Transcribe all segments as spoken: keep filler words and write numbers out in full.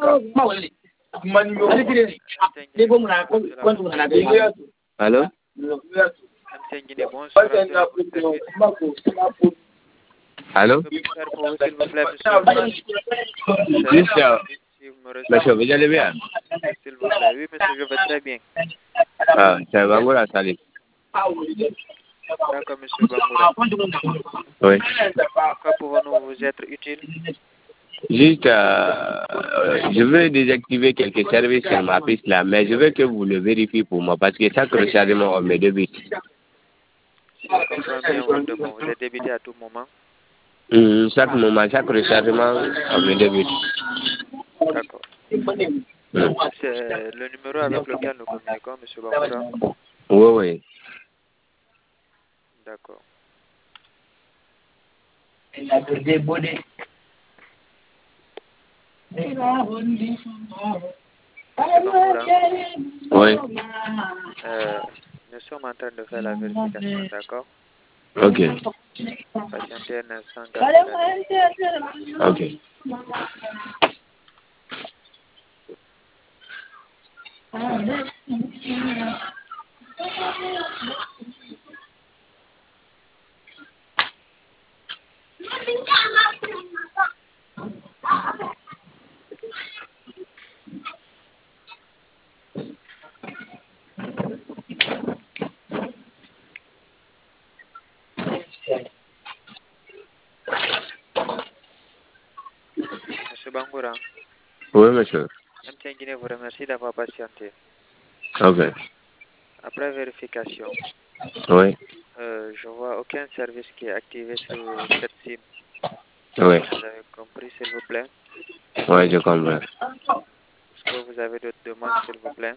Allô? Allô? Juste, euh, monsieur, vous allez bien? S'il vous plaît. Oui, monsieur, je vais très bien. Ah, c'est Bangoura Salif. D'accord, monsieur Bangoura. Oui. Pourquoi pouvons-nous vous être utiles? Juste, euh, je veux désactiver quelques services sur ma piste là, mais je veux que vous le vérifiez pour moi parce que chaque rechargement, on me débite. Si je comprends bien votre demande, vous êtes débité à tout moment. Hum, chaque moment, chaque rechargement, on me débite. D'accord. Hum. C'est le numéro avec lequel nous communiquons, monsieur Bangoura? Oui, oui. D'accord. Monsieur Bangoura, Oui. euh, nous sommes en train de faire la vérification, d'accord? Ok. Patientez un instant, gardez la ligne. Ok. Monsieur Bangoura, Oui, monsieur. M T N Guinée vous remercie d'avoir patienté. Ok. Après vérification, Oui. euh, je vois aucun service qui est activé sur cette SIM. Oui. Vous avez compris, s'il vous plaît? Oui, je comprends. Est-ce que vous avez d'autres demandes, s'il vous plaît?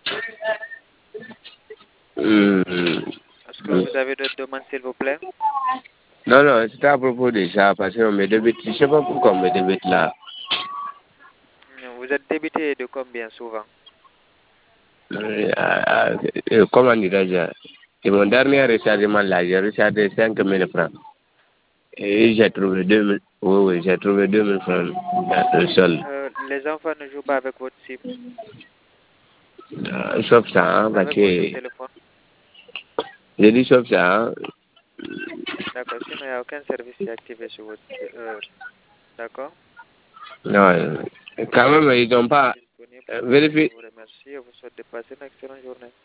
Hum, Est-ce que hum. vous avez d'autres demandes, s'il vous plaît? Non, non, c'était à propos de ça, parce qu'on me débite. Je ne sais pas pourquoi on me débite là. Vous êtes débité de combien souvent? Euh, euh, euh, comment dirais-je? Et mon dernier rechargement là, j'ai rechargé cinq mille francs. Et j'ai trouvé deux mille. Oui, oui, j'ai trouvé deux mille francs dans le sol. Euh, les enfants ne jouent pas avec votre SIM, Euh, sauf ça, hein, parce avec votre que téléphone. j'ai dit sauf ça, hein. D'accord, sinon il n'y a aucun service qui est activé sur votre... Euh, d'accord? Non, euh, quand même, ils n'ont pas Disponible. euh, Je vérifié. vous remercie et vous souhaite de passer une excellente journée.